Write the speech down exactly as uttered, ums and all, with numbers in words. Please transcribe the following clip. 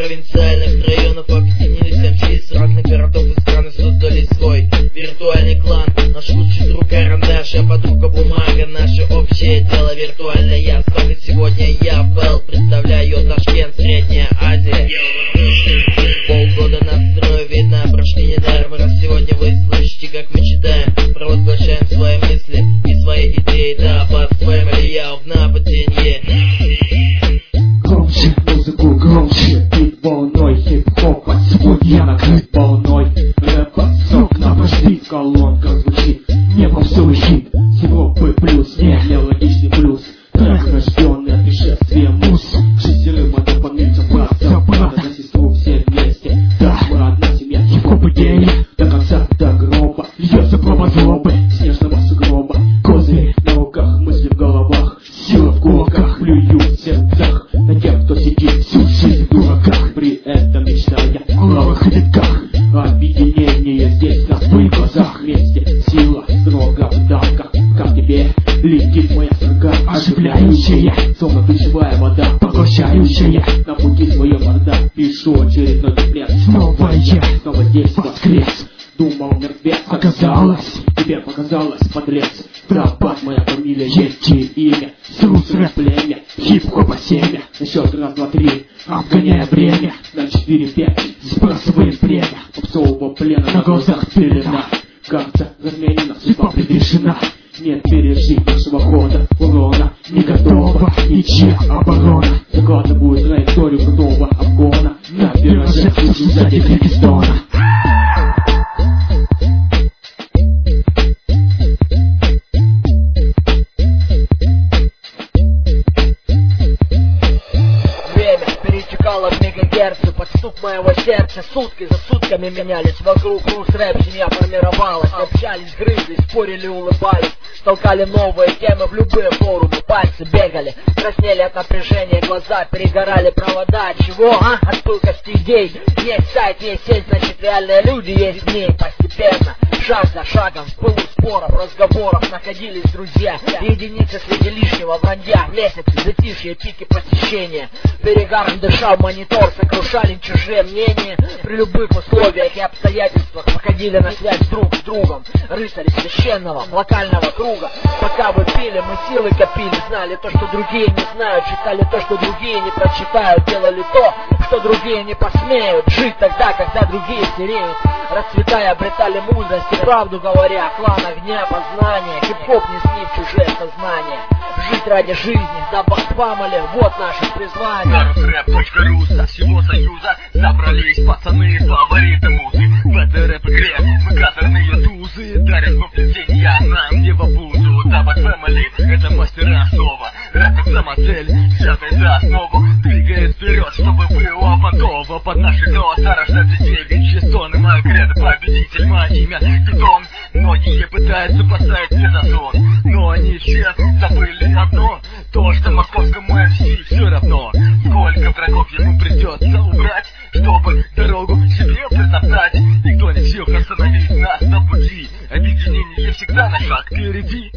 провинциальных районов объединились эм си с разных городов и стран, создали свой виртуальный клан. Наш лучший друг Карандаш, а подруга Бумага, наше общее дело виртуальное я. С вами сегодня я, Белл, представляю Ташкент, Средняя Азия. Полгода на строю, видно, прошли недаром, раз сегодня вы слышите, как мы читаем, провозглашаем свои мысли и свои идеи. Да, под фэмили, я в нападении. Громче музыку, громче, бит волной хип-хопа. Сегодня я накрыт волной рэпа. Сок на пошли, колонка звучит, небо все хит. Всего Б плюс, не логичный плюс. Трек, рожденный от пришествия мус. Шестерым это помнится брат за брата, за сестру все вместе. Да, мы одна семья, хип-хоп и гений. До конца, до гроба, льется проба злобы снежного сугроба. Козыри на руках, мысли в головах, сила в кулаках, плюют в сердцах на тех, кто сидит всю жизнь в дураках, при этом мечтая о главах и веках. Объединение здесь на своих глазах вместе. Сила строго в давках. Как тебе летит моя строга, оживляющая, словно ключевая вода, поглощающая на пути своем морда. Пишу очередной куплет. Снова я, снова здесь воскрес. Думал мертвец, оказалось, тебе показалось, подлец. Тропат моя фамилия, есть и имя. Срус рэп племя, хип-хопа семя. На счет раз, два, три, обгоняя время. На четыре, пять, сбрасываем племя. Попсового плена на глазах пелена. Кажется, разменена, судьба предрешена. Нет пережить нашего хода, урона не готова ничья оборона. Закладываю траекторию крутого обгона на вираже, сзади Киргизстана. В мегагерцы под стук моего сердца. Сутки за сутками менялись вокруг. Рус рэп, семья формировалась. Общались, грызли, спорили, улыбались. Толкали новые темы в любые форумы. Пальцы бегали, краснели от напряжения. Глаза перегорали, провода. Чего, а? От пылкости идей. Есть сайт, есть сеть, значит реальные люди есть в ней. Постепенно, шаг за шагом, в пылу споров, разговоров находились друзья. Единицы среди лишнего вранья. Месяцы, затишье, пики посещения. Перегаром дышал монитор, сокрушали чужие мнения. При любых условиях и обстоятельствах выходили на связь друг с другом. Рыцари священного, локального круга. Пока вы пили, мы силы копили. Знали то, что другие не знают. Читали то, что другие не прочитают. Делали то, что другие не посмеют. Жить тогда, когда другие сереют. Расцветая, обретали мудрость и правду говоря. Клан огня, познания. Хип-хоп не снив чужие сознания. Жить ради жизни, да фамили, вот наше призвание. На русрэп.ру со всего союза собрались пацаны, фавориты музы. В этой рэп-игре мы каторные тузы. Дарят вовлечения нам не в обузу. Дабл Фэмили — это мастера слова. Рэп как самоцель, взятый за основу. Двигает вперед, чтобы было готово. Под наши голоса рождаются девичьи стоны. Моя кредо победитель, мое имя Питон. Многие пытаются поставить мне заслон, но они все забыли одно. То, что московскому эм си все равно, сколько врагов ему придется убрать, чтобы дорогу себе протоптать. Никто не в силах остановить нас на пути. Объединение всегда на шаг впереди.